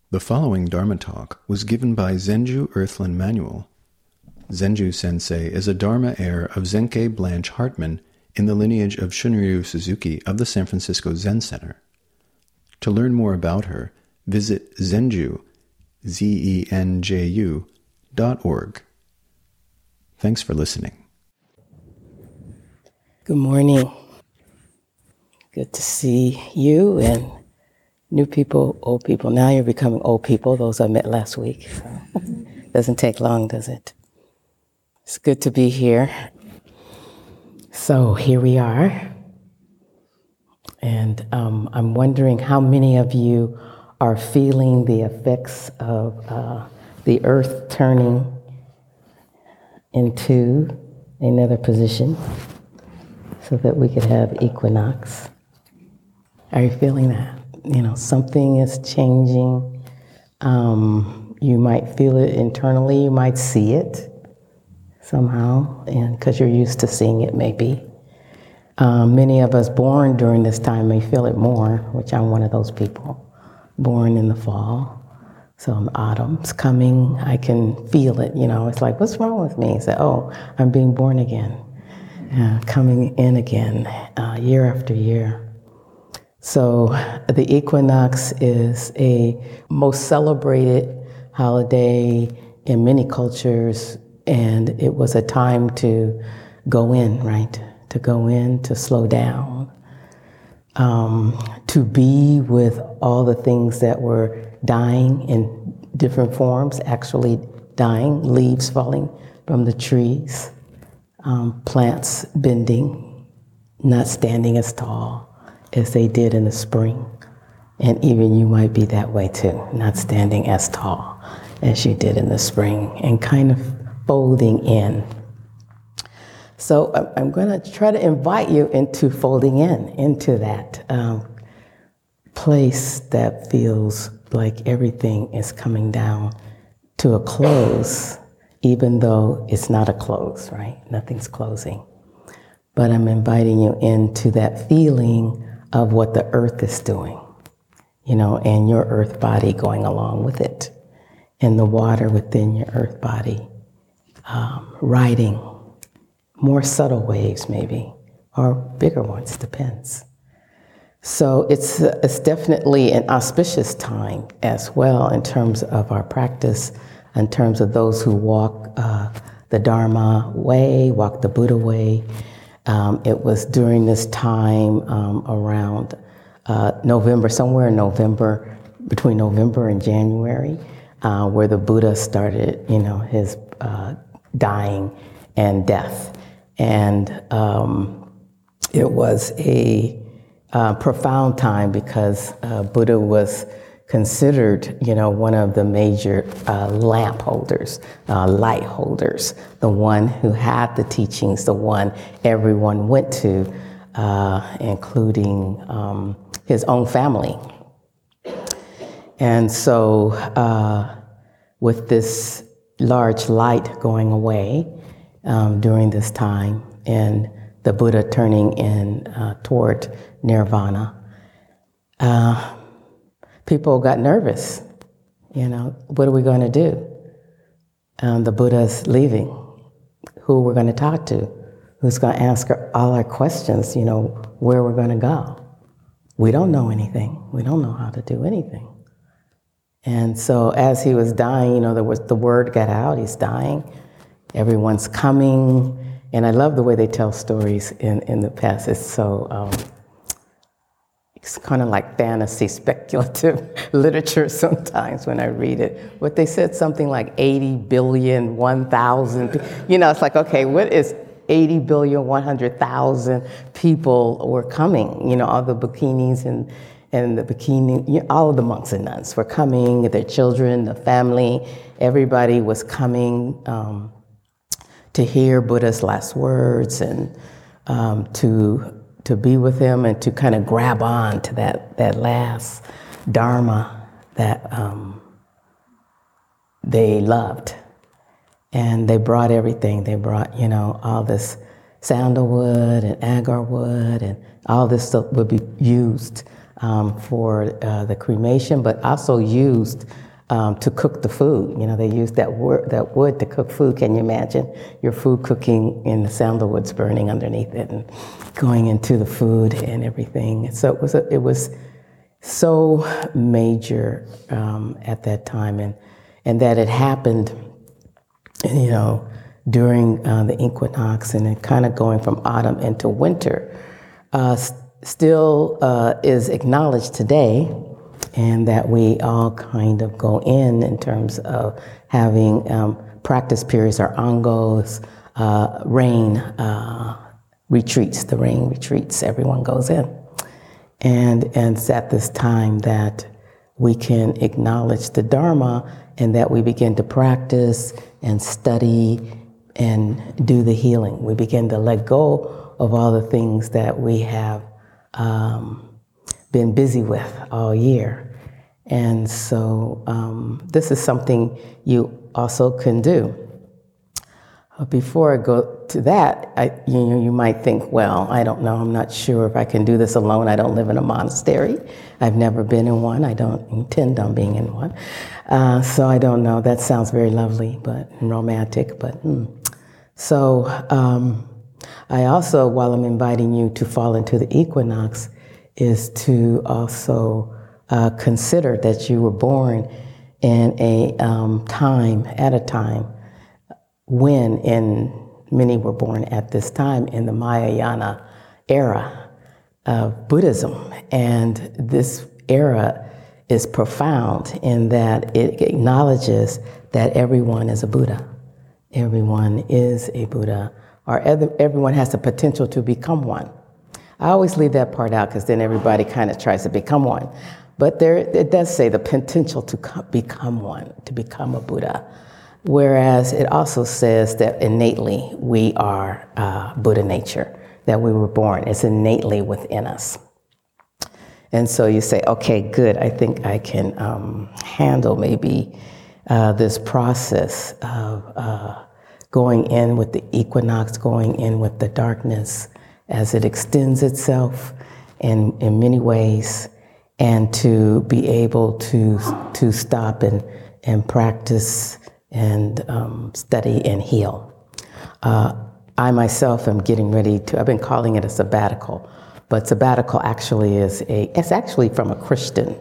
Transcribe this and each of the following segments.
The following Dharma talk was given by Zenju Earthland Manuel. Zenju Sensei is a Dharma heir of Zenke Blanche Hartman in the lineage of Shunryu Suzuki of the San Francisco Zen Center. To learn more about her, visit Zenju, ZENJU.org. Thanks for listening. Good morning. Good to see you and new people, old people. Now you're becoming old people, those I met last week. So doesn't take long, does it? It's good to be here. So here we are. And I'm wondering how many of you are feeling the effects of the earth turning into another position so that we could have equinox. Are you feeling that? You know, something is changing. You might feel it internally, you might see it somehow, and because you're used to seeing it maybe. Many of us born during this time may feel it more, which I'm one of those people, born in the fall. So autumn's coming, I can feel it, you know, it's like, what's wrong with me? It's like, oh, I'm being born again, coming in again, year after year. So the equinox is a most celebrated holiday in many cultures, and it was a time to go in, right? To go in, to slow down, to be with all the things that were dying in different forms, actually dying, leaves falling from the trees, plants bending, not standing as tall as they did in the spring. And even you might be that way too, not standing as tall as you did in the spring, and kind of folding in. So I'm going to try to invite you into folding into that place that feels like everything is coming down to a close, even though it's not a close, right? Nothing's closing. But I'm inviting you into that feeling of what the earth is doing, you know, and your earth body going along with it, and the water within your earth body, riding more subtle waves maybe, or bigger ones, depends. So it's definitely an auspicious time as well in terms of our practice, in terms of those who walk the Dharma way, walk the Buddha way. It was during this time around November, somewhere in November, between November and January, where the Buddha started, you know, his dying and death. And it was a profound time because Buddha was considered, you know, one of the major lamp holders, light holders, the one who had the teachings, the one everyone went to, including his own family. And so with this large light going away during this time, and the Buddha turning in toward nirvana, people got nervous. You know, what are we going to do? The Buddha's leaving. Who we're going to talk to? Who's going to answer all our questions? You know, where we're going to go? We don't know anything. We don't know how to do anything. And so as he was dying, you know, the word got out, he's dying. Everyone's coming. And I love the way they tell stories in the past. It's so, it's kind of like fantasy, speculative literature sometimes when I read it. But they said something like 80 billion, 1,000. You know, it's like, okay, what is 80 billion, 100,000 people were coming? You know, all the bikinis and the bikini, you know, all of the monks and nuns were coming, their children, the family, everybody was coming to hear Buddha's last words and to be with him and to kind of grab on to that last Dharma that they loved. And they brought everything. They brought, you know, all this sandalwood and agar wood and all this stuff would be used for the cremation, but also used to cook the food. You know, they used that wood to cook food. Can you imagine your food cooking and the sandalwood's burning underneath it and going into the food and everything? So it was so major at that time, and that it happened, you know, during the equinox, and it kind of going from autumn into winter, still is acknowledged today, and that we all kind of go in terms of having practice periods or angos, rain retreats, the rain retreats, everyone goes in. And it's at this time that we can acknowledge the Dharma and that we begin to practice and study and do the healing. We begin to let go of all the things that we have been busy with all year. And so this is something you also can do. Before I go to that, you might think, well, I don't know, I'm not sure if I can do this alone. I don't live in a monastery. I've never been in one. I don't intend on being in one. So I don't know. That sounds very lovely, but romantic. But So I also, while I'm inviting you to fall into the equinox, is to also consider that you were born in a time when many were born at this time in the Mahayana era of Buddhism. And this era is profound in that it acknowledges that everyone is a Buddha. Everyone is a Buddha, or everyone has the potential to become one. I always leave that part out because then everybody kind of tries to become one. But it does say the potential to become one, to become a Buddha. Whereas it also says that innately we are Buddha nature, that we were born. It's innately within us. And so you say, okay, good, I think I can handle maybe this process of going in with the equinox, going in with the darkness as it extends itself in many ways, and to be able to stop and practice and study and heal. I myself am getting ready I've been calling it a sabbatical, but sabbatical actually it's actually from a Christian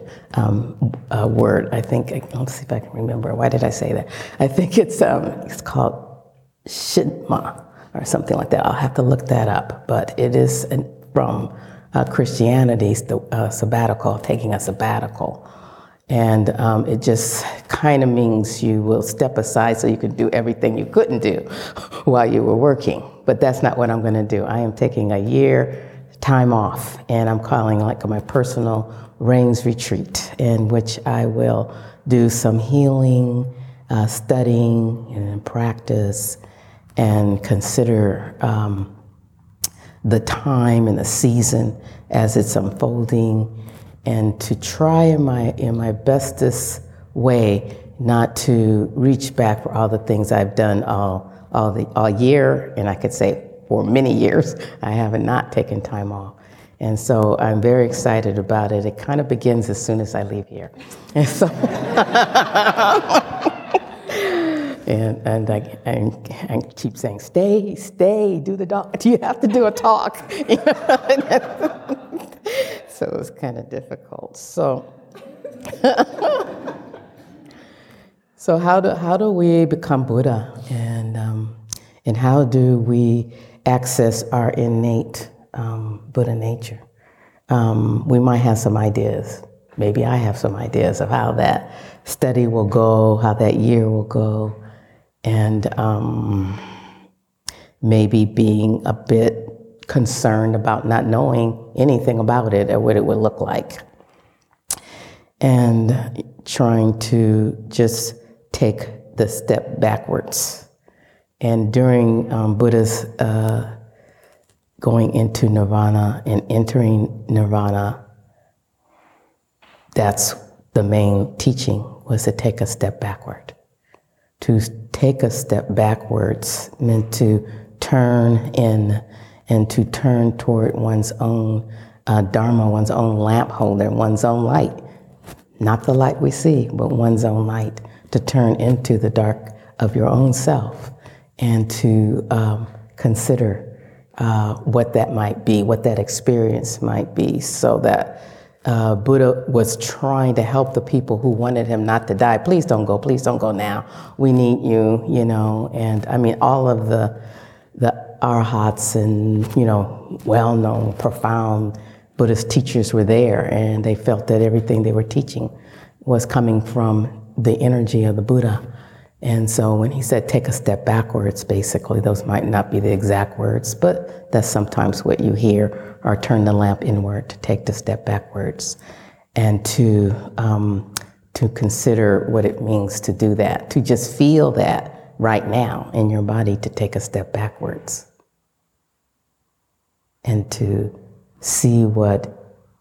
word. I think, let's see if I can remember. Why did I say that? I think it's called Shitma or something like that. I'll have to look that up, but it is from Christianity's sabbatical, taking a sabbatical. And it just kind of means you will step aside so you can do everything you couldn't do while you were working. But that's not what I'm going to do. I am taking a year time off, and I'm calling like my personal rains retreat, in which I will do some healing, studying, and practice, and consider the time and the season as it's unfolding, and to try in my bestest way not to reach back for all the things I've done all year, and I could say for many years I haven't not taken time off. And so I'm very excited about it. It kind of begins as soon as I leave here. And so and I keep saying, stay, do the talk. Do you have to do a talk? So it was kind of difficult. So how do we become Buddha, and how do we access our innate Buddha nature? We might have some ideas. Maybe I have some ideas of how that study will go, how that year will go, and maybe being a bit concerned about not knowing anything about it or what it would look like, and trying to just take the step backwards. And during Buddha's going into nirvana and entering nirvana, that's the main teaching, was to take a step backward. To take a step backwards meant to turn in and to turn toward one's own Dharma, one's own lamp holder, one's own light. Not the light we see, but one's own light to turn into the dark of your own self and to consider what that might be, what that experience might be, so that Buddha was trying to help the people who wanted him not to die. Please don't go now. We need you, you know. And I mean, all of the arhats and, you know, well-known, profound Buddhist teachers were there, and they felt that everything they were teaching was coming from the energy of the Buddha. And so when he said, take a step backwards, basically, those might not be the exact words, but that's sometimes what you hear, or turn the lamp inward, to take the step backwards, and to consider what it means to do that, to just feel that right now in your body, to take a step backwards, and to see what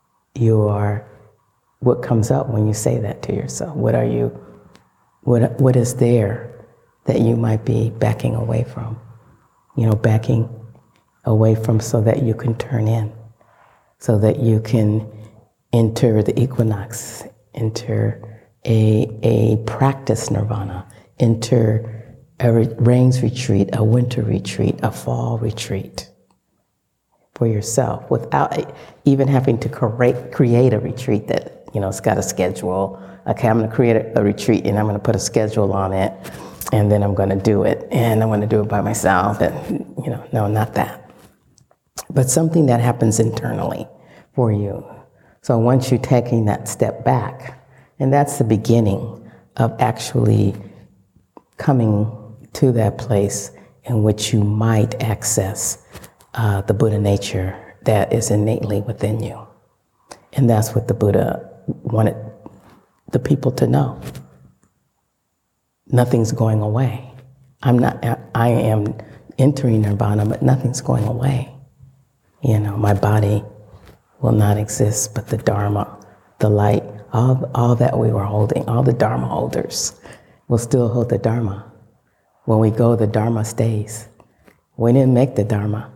comes up when you say that to yourself. What is there that you might be backing away from? You know, backing away from so that you can turn in, so that you can enter the equinox, enter a practice nirvana, enter a rains retreat, a winter retreat, a fall retreat for yourself, without even having to create a retreat that, you know, it's got a schedule. Okay, I'm going to create a retreat, and I'm going to put a schedule on it, and then I'm going to do it, and I'm going to do it by myself, and, you know, no, not that. But something that happens internally for you. So once you're taking that step back, and that's the beginning of actually coming to that place in which you might access the Buddha nature that is innately within you. And that's what the Buddha wanted the people to know. Nothing's going away. I am entering nirvana, but nothing's going away. You know, my body will not exist, but the Dharma, the light, all that we were holding, all the Dharma holders will still hold the Dharma. When we go, the Dharma stays. We didn't make the Dharma.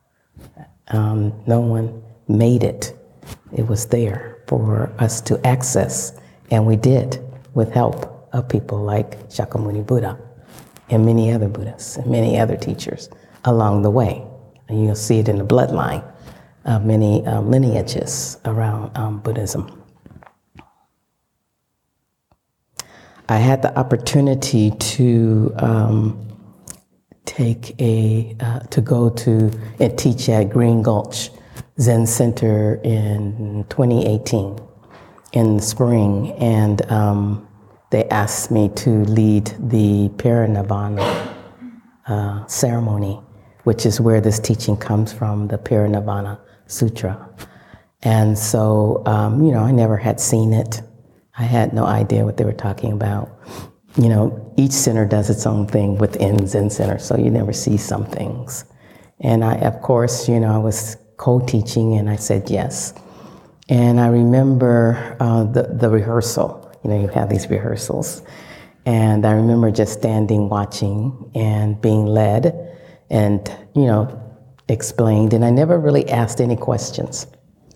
No one made it. It was there for us to access, and we did, with help of people like Shakyamuni Buddha and many other Buddhas and many other teachers along the way. And you'll see it in the bloodline of many lineages around Buddhism. I had the opportunity to to go to and teach at Green Gulch Zen Center in 2018 in the spring, and they asked me to lead the Parinirvana ceremony, which is where this teaching comes from, the Parinirvana Sutra. And so, you know, I never had seen it. I had no idea what they were talking about. You know, each center does its own thing within Zen Center, so you never see some things. And I, of course, you know, I was co-teaching, and I said yes. And I remember the rehearsal. You know, you have these rehearsals. And I remember just standing, watching, and being led, and, you know, explained. And I never really asked any questions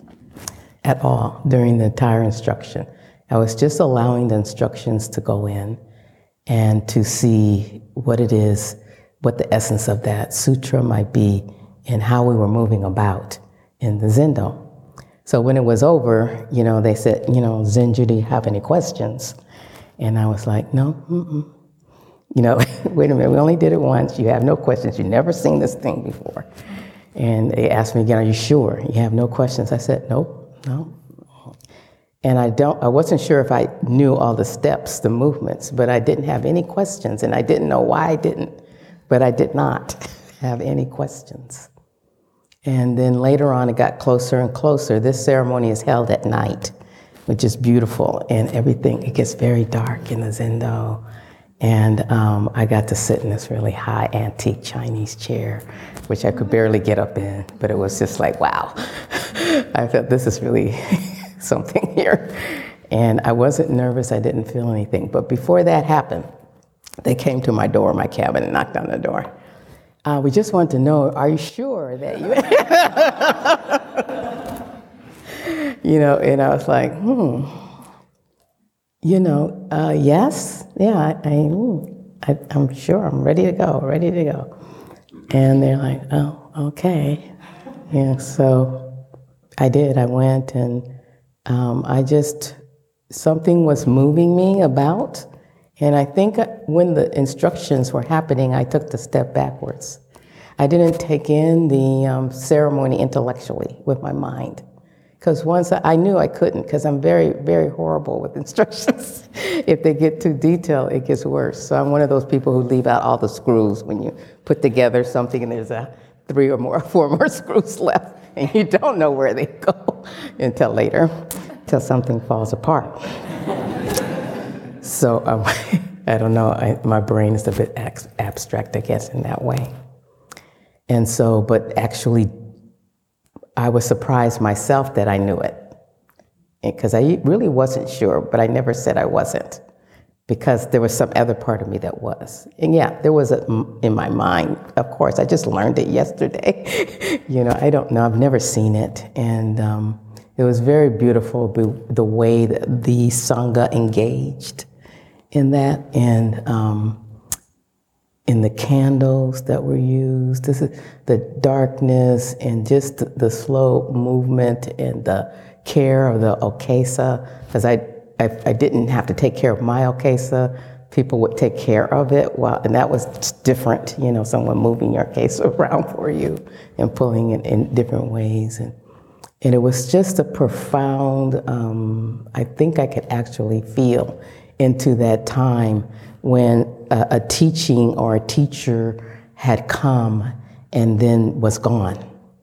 at all during the entire instruction. I was just allowing the instructions to go in and to see what it is, what the essence of that sutra might be, and how we were moving about in the Zendo. So when it was over, you know, they said, you know, Zenju, do you have any questions? And I was like, no, You know, wait a minute, we only did it once. You have no questions. You've never seen this thing before. And they asked me again, are you sure? You have no questions? I said, nope, no. And I wasn't sure if I knew all the steps, the movements, but I didn't have any questions, and I didn't know why I didn't, but I did not have any questions. And then later on, it got closer and closer. This ceremony is held at night, which is beautiful, and everything, it gets very dark in the Zendo. And I got to sit in this really high antique Chinese chair, which I could barely get up in, but it was just like, wow. I felt this is really something here. And I wasn't nervous, I didn't feel anything. But before that happened, they came to my door, my cabin, and knocked on the door. We just wanted to know, are you sure that you... And I was like, yes, yeah, I'm sure I'm ready to go. And they're like, oh, okay. Yeah, so I did. I went and something was moving me about. And I think when the instructions were happening, I took the step backwards. I didn't take in the ceremony intellectually with my mind. Because once I knew I couldn't, because I'm very, very horrible with instructions. If they get too detailed, it gets worse. So I'm one of those people who leave out all the screws when you put together something and there's 4 more screws left, and you don't know where they go until later, until something falls apart. So I don't know, my brain is a bit abstract, I guess, in that way. And so, but actually, I was surprised myself that I knew it, because I really wasn't sure, but I never said I wasn't, because there was some other part of me that was. And yeah, there was in my mind, of course, I just learned it yesterday. I don't know, I've never seen it. And it was very beautiful, the way that the Sangha engaged in that, and in the candles that were used. This is the darkness and just the slow movement and the care of the okesa, because I didn't have to take care of my okesa. People would take care of it, and that was different, someone moving your okesa around for you and pulling it in different ways. And it was just a profound, I think I could actually feel into that time when a teaching or a teacher had come and then was gone.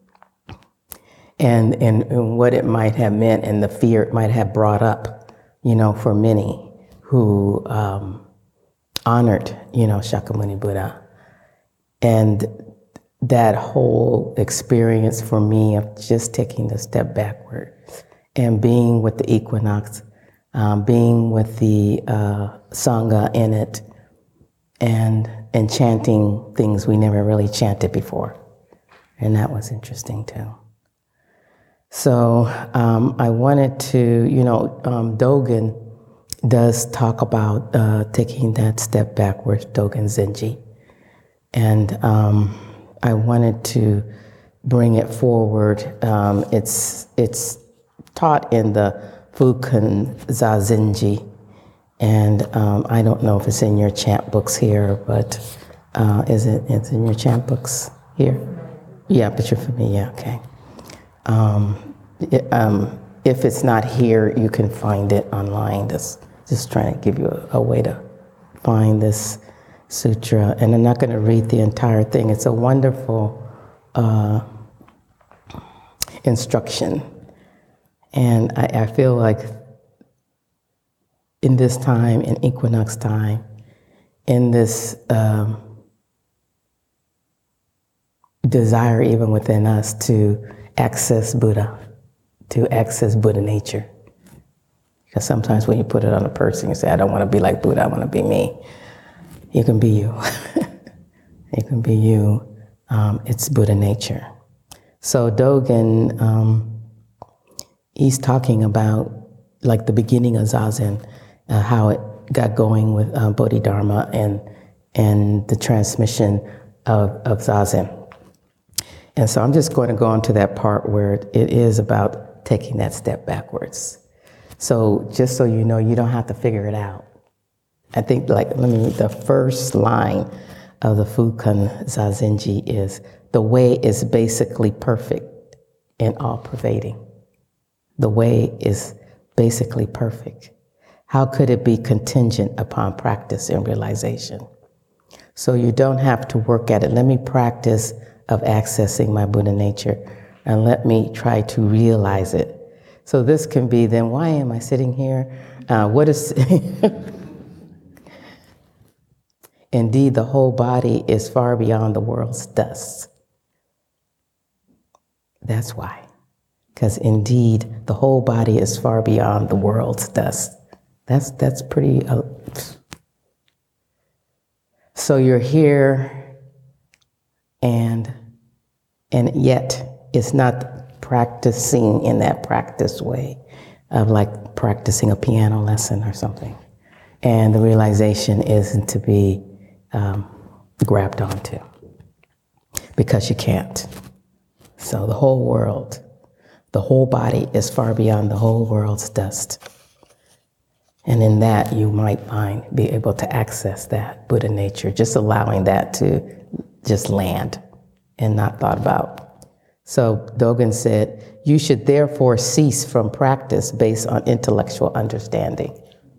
And what it might have meant and the fear it might have brought up, for many who honored, Shakyamuni Buddha. And that whole experience for me of just taking a step backward and being with the equinox, being with the Sangha in it, and chanting things we never really chanted before. And that was interesting too. So I wanted to, Dogen does talk about taking that step backwards, Dogen Zenji. And I wanted to bring it forward. It's taught in the Fukan Zazenji. And I don't know if it's in your chant books here, but it's in your chant books here? Yeah, but you're familiar, okay. If it's not here, you can find it online. Just trying to give you a way to find this sutra. And I'm not going to read the entire thing. It's a wonderful instruction. And I feel like in this time, in equinox time, in this desire even within us to access Buddha, to access Buddha nature. Because sometimes when you put it on a person, you say, I don't want to be like Buddha, I want to be me. You can be you. You can be you. It's Buddha nature. So Dogen, he's talking about like the beginning of Zazen, how it got going with Bodhidharma and the transmission of Zazen. And so I'm just going to go on to that part where it is about taking that step backwards. So just so you know, you don't have to figure it out. I think the first line of the Fukan Zazenji is, the way is basically perfect and all-pervading. The way is basically perfect. How could it be contingent upon practice and realization? So you don't have to work at it. Let me practice of accessing my Buddha nature, and let me try to realize it. So this can be, then why am I sitting here? What is... Indeed, the whole body is far beyond the world's dust. That's why. Because indeed, the whole body is far beyond the world's dust. That's pretty... So you're here, and yet it's not practicing in that practice way of like practicing a piano lesson or something. And the realization isn't to be grabbed onto, because you can't. So the whole world, the whole body is far beyond the whole world's dust. And in that, you might be able to access that Buddha nature, just allowing that to just land and not thought about. So Dogen said, you should therefore cease from practice based on intellectual understanding.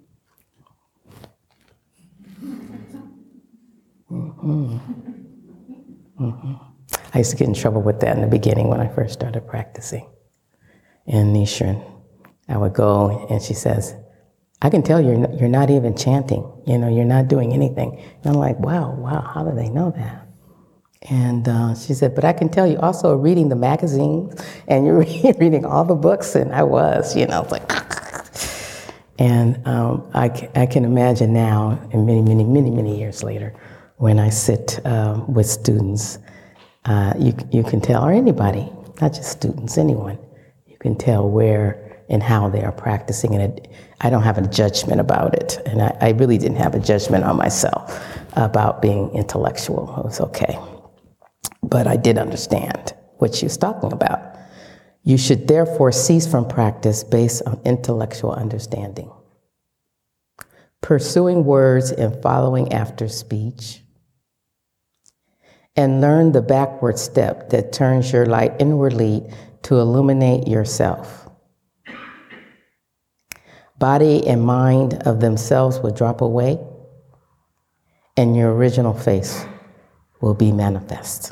I used to get in trouble with that in the beginning when I first started practicing. And Nichiren, I would go and she says, I can tell you're not even chanting, you're not doing anything. And I'm like, wow, how do they know that? And she said, but I can tell you also reading the magazines and you're reading all the books, and I was, like, and I can imagine now, and many years later, when I sit with students, you can tell, or anybody, not just students, anyone, you can tell where and how they are practicing, and I don't have a judgment about it, and I really didn't have a judgment on myself about being intellectual. It was okay. But I did understand what she was talking about. You should therefore cease from practice based on intellectual understanding. Pursuing words and following after speech, and learn the backward step that turns your light inwardly to illuminate yourself. Body and mind of themselves will drop away, and your original face will be manifest.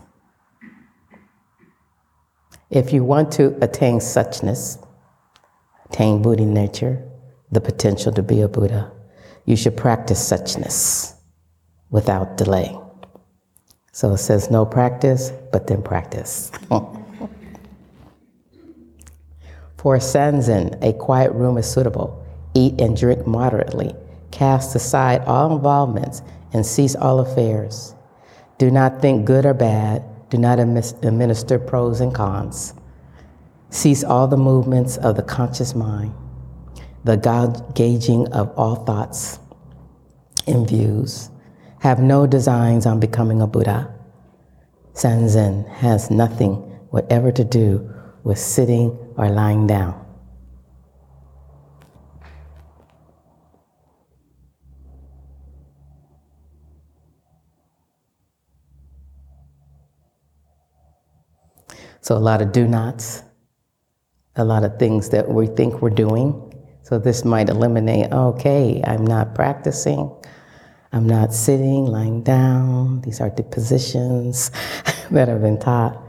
If you want to attain suchness, attain Buddha nature, the potential to be a Buddha, you should practice suchness without delay. So it says no practice, but then practice. For Sanzen, a quiet room is suitable. Eat and drink moderately. Cast aside all involvements and cease all affairs. Do not think good or bad. Do not administer pros and cons. Cease all the movements of the conscious mind, the gauging of all thoughts and views. Have no designs on becoming a Buddha. Sanzen has nothing whatever to do with sitting or lying down. So a lot of do-nots, a lot of things that we think we're doing. So this might eliminate, okay, I'm not practicing, I'm not sitting, lying down. These are the positions that have been taught.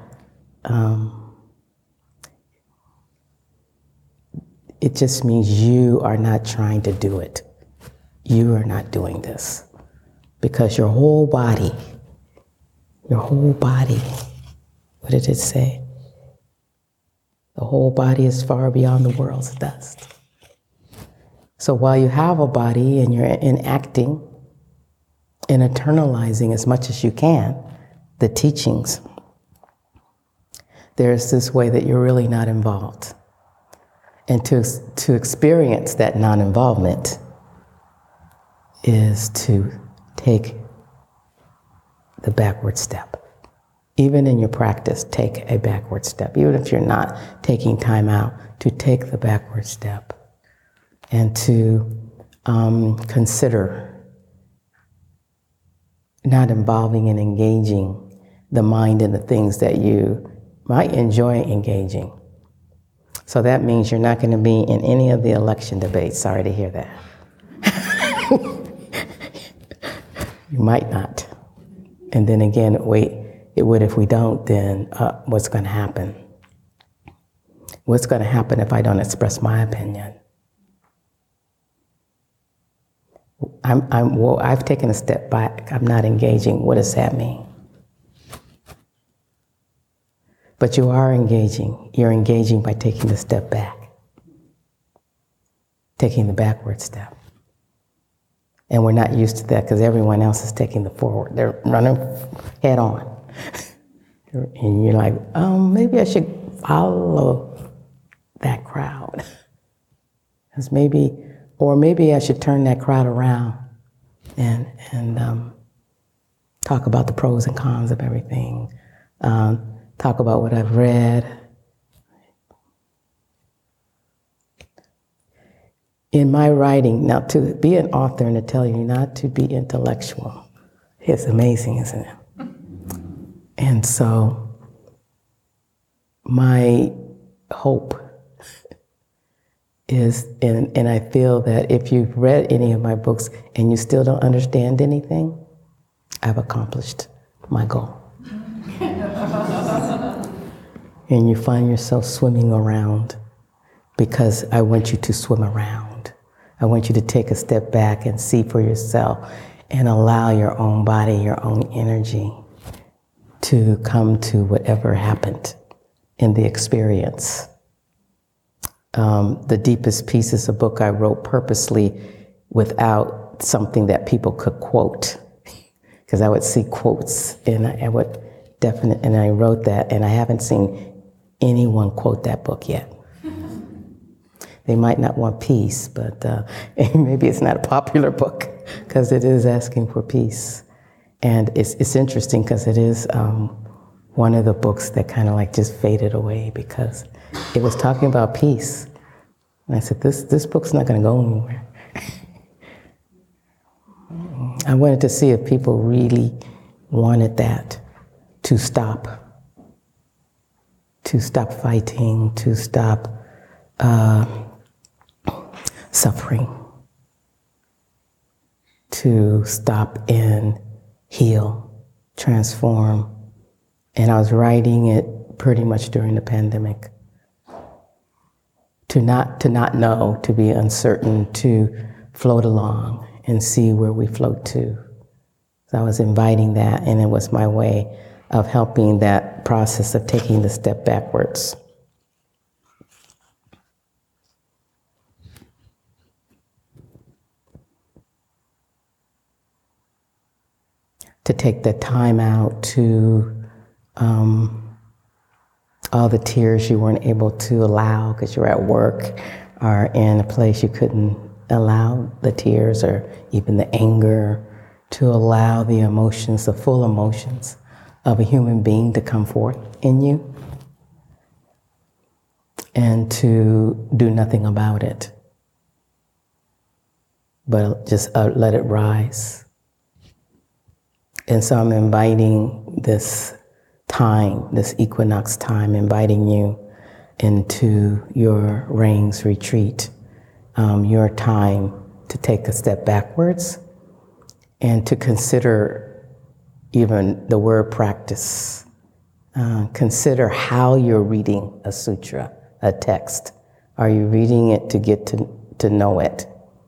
It just means you are not trying to do it. You are not doing this. Because your whole body, what did it say? The whole body is far beyond the world's dust. So while you have a body and you're enacting and internalizing as much as you can the teachings, there's this way that you're really not involved. And to experience that non-involvement is to take the backward step. Even in your practice, take a backward step. Even if you're not taking time out, to take the backward step and to consider not involving and engaging the mind in the things that you might enjoy engaging. So that means you're not going to be in any of the election debates. Sorry to hear that. You might not. And then again, it would if we don't, then what's going to happen? What's going to happen if I don't express my opinion? I've taken a step back. I'm not engaging. What does that mean? But you are engaging. You're engaging by taking the step back, taking the backward step. And we're not used to that because everyone else is taking the forward. They're running head on. And you're like, maybe I should follow that crowd. Because maybe I should turn that crowd around and talk about the pros and cons of everything. Talk about what I've read. In my writing, now to be an author and to tell you not to be intellectual, it's amazing, isn't it? And so my hope is, and I feel that if you've read any of my books and you still don't understand anything, I've accomplished my goal. And you find yourself swimming around because I want you to swim around. I want you to take a step back and see for yourself and allow your own body, your own energy to come to whatever happened in the experience. The Deepest Peace is a book I wrote purposely without something that people could quote, because I would see quotes and I wrote that, and I haven't seen anyone quote that book yet. They might not want peace, but maybe it's not a popular book because it is asking for peace. And it's interesting because it is one of the books that kind of like just faded away because it was talking about peace. And I said, this book's not going to go anywhere. I wanted to see if people really wanted that to stop fighting, to stop suffering, to stop and heal, transform. And I was writing it pretty much during the pandemic. To not know, to be uncertain, to float along and see where we float to. So I was inviting that, and it was my way of helping that process of taking the step backwards. To take the time out to all the tears you weren't able to allow because you were at work or in a place you couldn't allow the tears or even the anger, to allow the emotions, the full emotions of a human being to come forth in you and to do nothing about it, but just let it rise. And so I'm inviting this time, this equinox time, inviting you into your rains retreat, your time to take a step backwards and to consider even the word practice. Consider how you're reading a sutra, a text. Are you reading it to get to know it?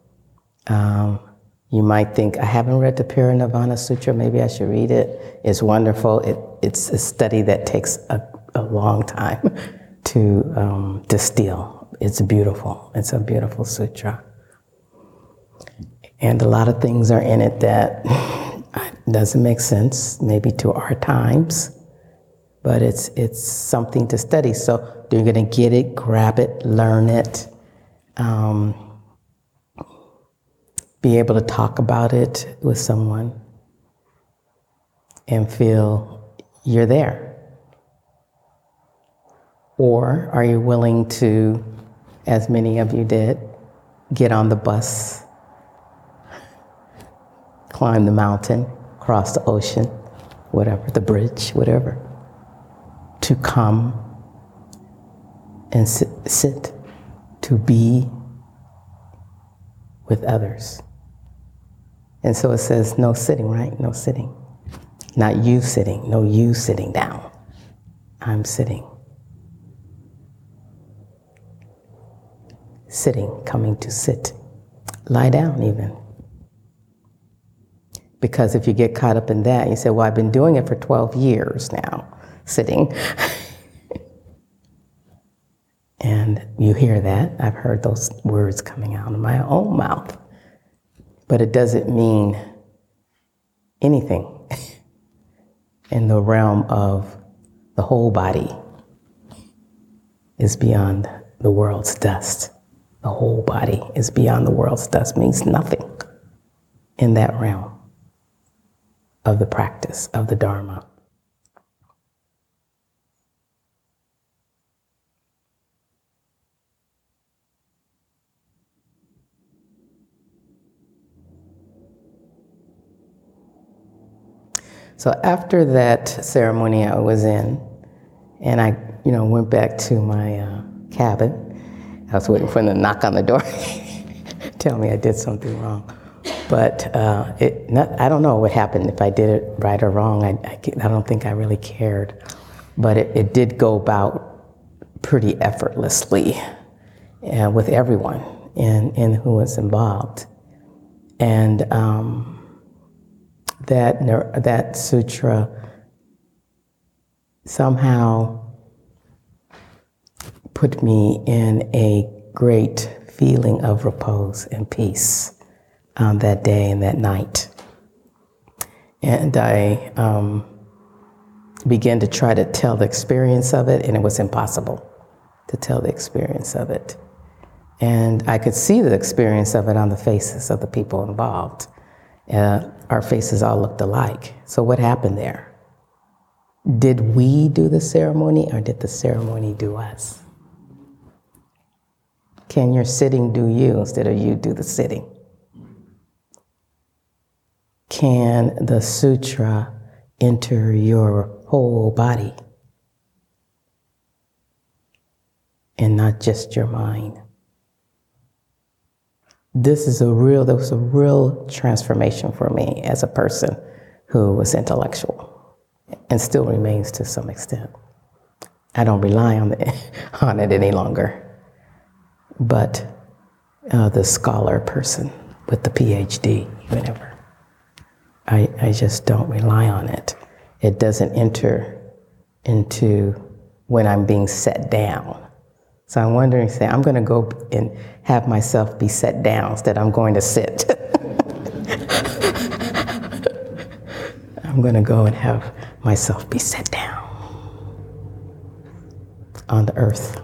You might think, I haven't read the Parinirvana Sutra, maybe I should read it. It's wonderful. It's a study that takes a long time to distill. It's beautiful. It's a beautiful sutra. And a lot of things are in it that doesn't make sense, maybe to our times, but it's something to study. So you're gonna get it, grab it, learn it, be able to talk about it with someone and feel you're there. Or are you willing to, as many of you did, get on the bus, climb the mountain, cross the ocean, whatever, the bridge, whatever, to come and sit, to be with others. And so it says no sitting, right? No sitting. Not you sitting, no you sitting down. I'm sitting. Sitting, coming to sit. Lie down even. Because if you get caught up in that, you say, well, I've been doing it for 12 years now, sitting. And you hear that. I've heard those words coming out of my own mouth. But it doesn't mean anything in the realm of the whole body. is beyond the world's dust. The whole body is beyond the world's dust means nothing in that realm of the practice of the Dharma. So after that ceremony I was in, and I, went back to my cabin. I was waiting for them to knock on the door, tell me I did something wrong. But I don't know what happened, if I did it right or wrong. I don't think I really cared. But it did go about pretty effortlessly with everyone in who was involved. And that sutra somehow put me in a great feeling of repose and peace that day and that night. And I began to try to tell the experience of it, and it was impossible to tell the experience of it. And I could see the experience of it on the faces of the people involved. Our faces all looked alike. So what happened there? Did we do the ceremony, or did the ceremony do us? Can your sitting do you instead of you do the sitting? Can the sutra enter your whole body and not just your mind? That was a real transformation for me as a person who was intellectual and still remains to some extent. I don't rely on it any longer. But the scholar person with the PhD, whatever, I just don't rely on it. It doesn't enter into when I'm being set down. So I'm wondering, I'm going to go and have myself be set down instead I'm going to sit. I'm going to go and have myself be set down on the earth.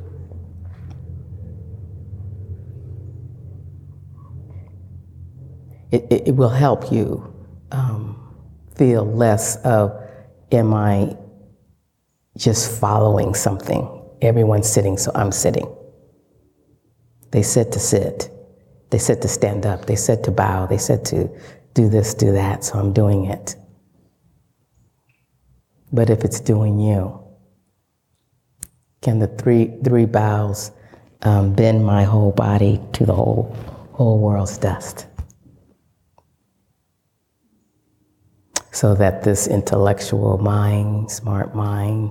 It will help you feel less of, am I just following something? Everyone's sitting, so I'm sitting. They said to sit. They said to stand up. They said to bow. They said to do this, do that, so I'm doing it. But if it's doing you, can the three bows bend my whole body to the whole world's dust? So that this intellectual mind, smart mind,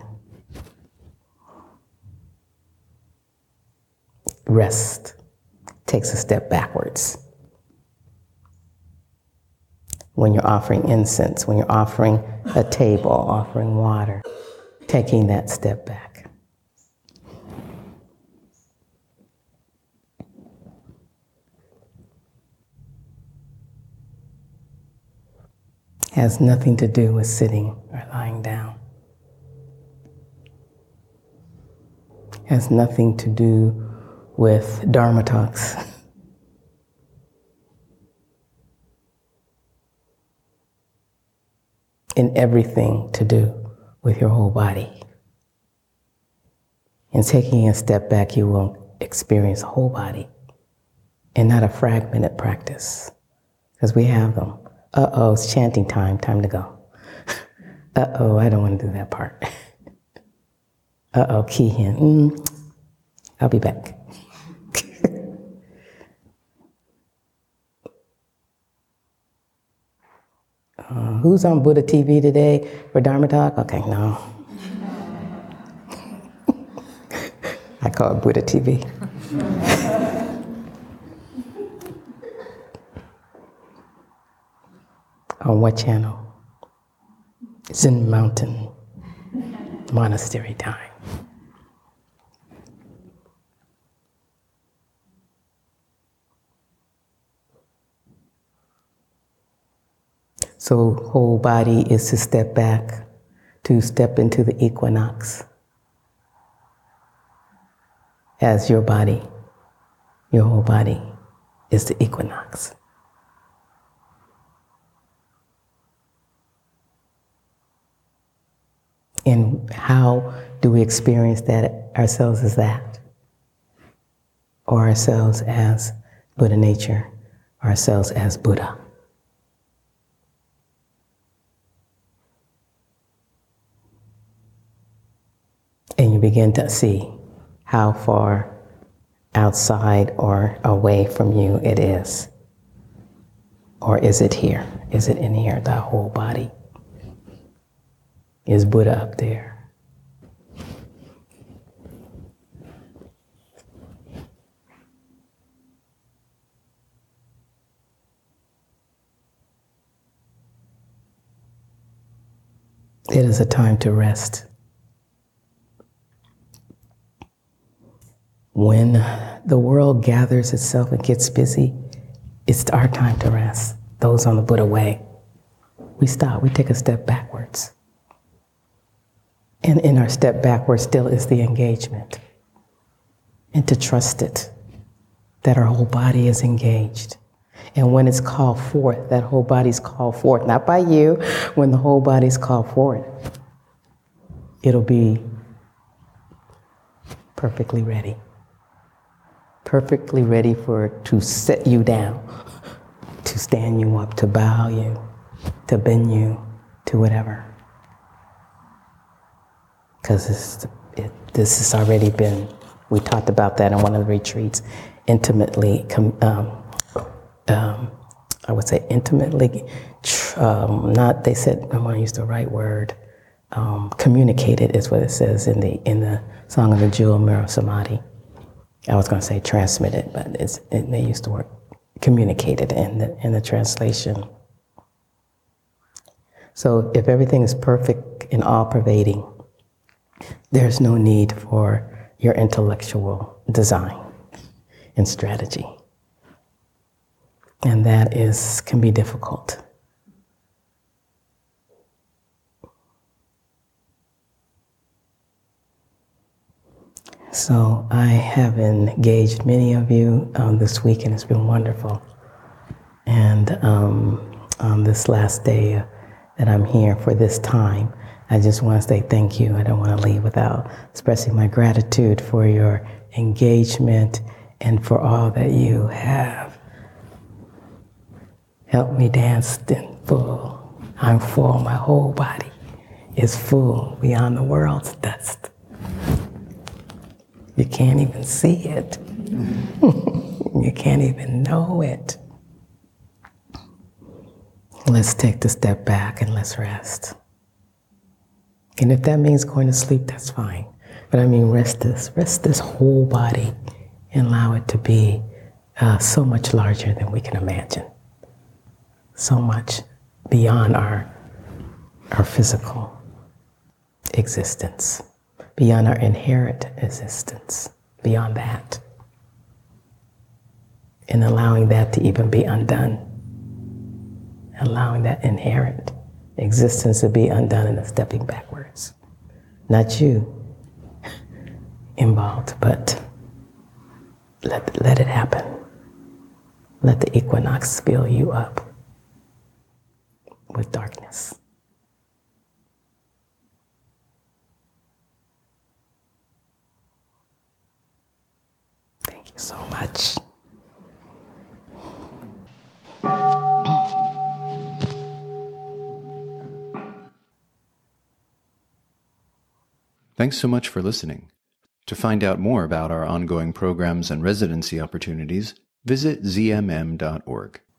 rest, takes a step backwards. When you're offering incense, when you're offering a table, offering water, taking that step back. Has nothing to do with sitting or lying down. Has nothing to do with Dharma talks. And everything to do with your whole body. In taking a step back, you will experience a whole body and not a fragmented practice, because we have them. Uh-oh, it's chanting time to go. Uh-oh, I don't want to do that part. Uh-oh, key in. I'll be back. Who's on Buddha TV today for Dharma Talk? Okay, no. I call it Buddha TV. On what channel? Zen Mountain Monastery time. So whole body is to step back, to step into the equinox. as your body, your whole body is the equinox. And how do we experience that ourselves as that? Or ourselves as Buddha nature, ourselves as Buddha? And you begin to see how far outside or away from you it is. Or is it here? Is it in here, the whole body? Is Buddha up there? It is a time to rest. When the world gathers itself and gets busy, it's our time to rest. Those on the Buddha way, we stop, we take a step backwards. And in our step backwards still is the engagement. And to trust it, that our whole body is engaged. And when it's called forth, that whole body's called forth, not by you, when the whole body's called forth, it'll be perfectly ready. Perfectly ready to set you down, to stand you up, to bow you, to bend you, to whatever. Because this has already been, we talked about that in one of the retreats, intimately, I would say intimately, not, they said, I want to use the right word, communicated is what it says in the Song of the Jewel Mirror of Samadhi. I was going to say transmitted, but they used the word communicated in the translation. So if everything is perfect and all-pervading, there's no need for your intellectual design and strategy. And that can be difficult. So I have engaged many of you this week, and it's been wonderful. And on this last day that I'm here for this time, I just want to say thank you. I don't want to leave without expressing my gratitude for your engagement and for all that you have helped me dance in full. I'm full. My whole body is full beyond the world's dust. You can't even see it. You can't even know it. Let's take the step back and let's rest. And if that means going to sleep, that's fine. But I mean, rest this whole body and allow it to be so much larger than we can imagine. So much beyond our physical existence, beyond our inherent existence, beyond that. And allowing that to even be undone. Allowing that inherent existence to be undone and stepping backwards. Not you involved, but let it happen. Let the equinox fill you up with darkness. Thank you so much. Thanks so much for listening. To find out more about our ongoing programs and residency opportunities, visit zmm.org.